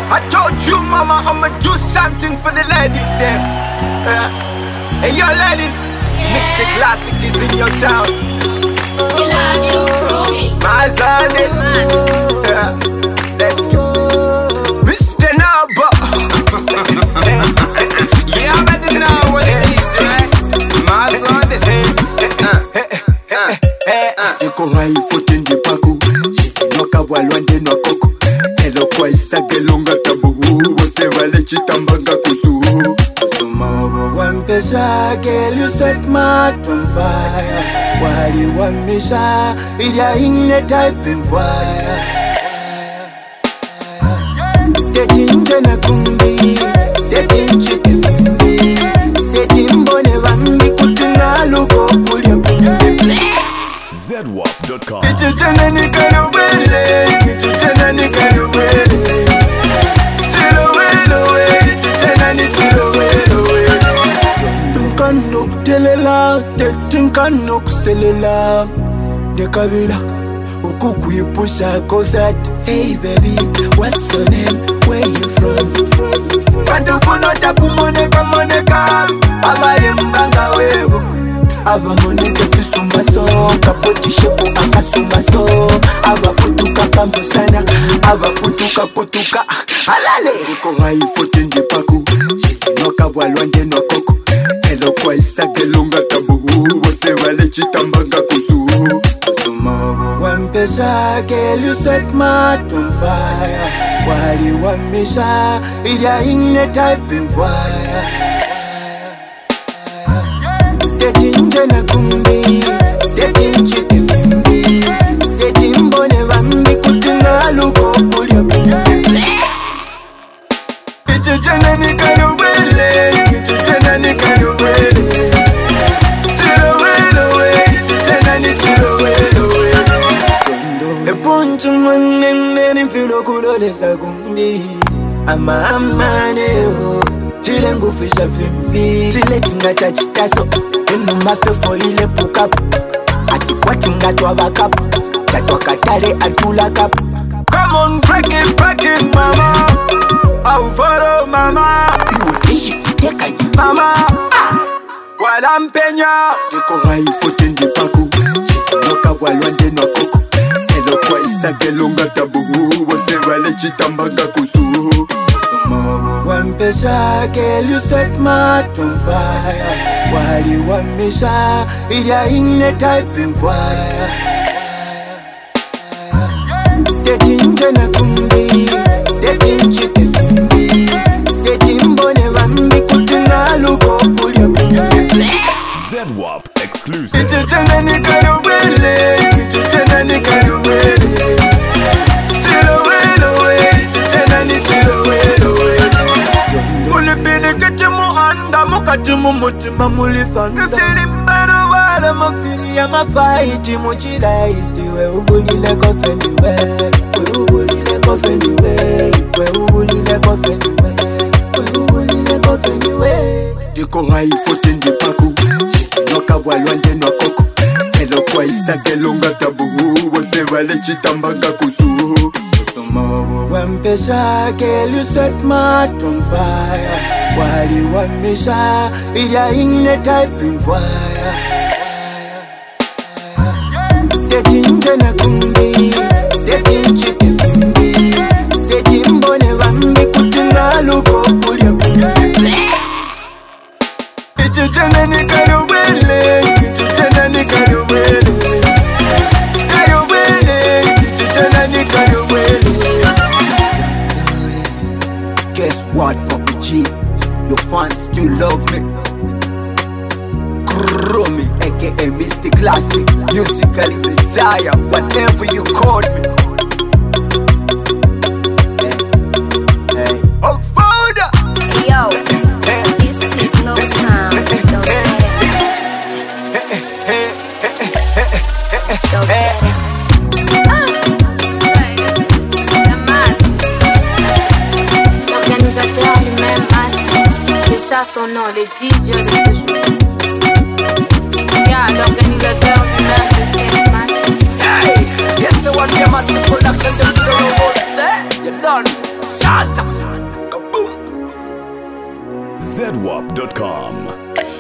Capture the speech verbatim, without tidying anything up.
I told you, mama, I'ma do something for the ladies there. Uh, hey, yo, ladies, yeah. Mister Classic is in your town. We love you, Romy. My son is. Uh, let's go. Mister Naba. Yeah, I'm ready now. What it is, right? My son is. Eko haifuti ndipaku Shikinoka walwande na koko Elo kwa isage longa tabu Wose wale chitambanga kusu Suma wawo wampesa Girl you set my heart on fire Wali wamisha Ida ingne type in fire Tetinje na kumbi Tetinje kifumbi Tetimbone wambi kutina luko kulia kumbi zedwap dot com. Kitchena ni karubele, kitchena ni karubele. Tilo welo we, kitchena ni tilo welo we. Tunkanok telela, tetunkanok selela. Dekavila, ukukuyipusha kozat. Hey baby, what's your name? Where you from? Kandufuno takumoneka moneka, abaye mbanga webo. Aba moneke fisuma so kapoti shepo akasuma so aba putuka kambo sana aba putuka putuka halale iko haifuti ndipaku shikinoka walwande no koko elo kwa isage longa tabu wose wale chitambanga kusu suma wawo wampesa girl you set my heart on fire wali wamisha ida ingne type in fire Tetinje na kumbi, tetinje kifumbi Tetimbone wambi kutina luko kulia kumbi Kitchena ni karubele, kitchena ni karubele Tilo welo we, kitchena ni tilo welo we Eponchi mwanene ni filo kuloleza kumbi Ama amane ho Chile ngufisha fimbi Chile chinga chachitaso Inu mafefo ile pukapu Ati kwa chinga tuwa bakapu Katwa katale atula kapu Come on, break it, break it, mama. I'll follow, mama. Iwe ishi kutekanya Mama, wala mpenya. Eko haifuti ndipaku Shikinoka walwande na koko Elo kwa isage longa tabu Wose wale chitambanga kusu Wampesa girl you set my heart on fire Wali wamisha Ida ingne type in fire Tetinje na kumbi Tetinje kifumbi Tetimbone wambi kutina luko kulia kumbi Zedwap exclusive. Kitchena ni karubele Kitchena ni karubele Tilo welo we Kitchena ni tilo welo we Mulipini kiti muanda mukati mumutima mulithanda. Mfili mbero wala mafili ya mafaiti muchidaiti We ubulile kofeni we We ubulile kofeni we We ubulile kofeni we We ubulile kofeni we Diko haifuti ndipaku Shikinoka walwande no koko Elo kwa isage longa tabu Wose wale chitambanga kusu Suma wawo wampesa girl you set my heart on fire Wali wamisha Ida ingne type in fire Tetinje na kumbi Tetinje kifumbi Tetimbone wambi kutina luko kulia kumbi Kitchena ni karubele Kitchena ni karubele Karubele Kitchena ni karubele Guess what, Papa G? Your fans still love me. Romy, aka Mister Classic, musically Messiah, whatever you call me. Hey, hey. Oh, father! Yo, this is no sound. Don't get it. Don't get it. L'organisateur lui-même masque. C'est ça son nom, le D J de ce jour. Yeah, l'organisateur lui-même de cette masque. Hey, yes, the one, yeah, master production, the show, you done. Shut up. Z W A P dot com.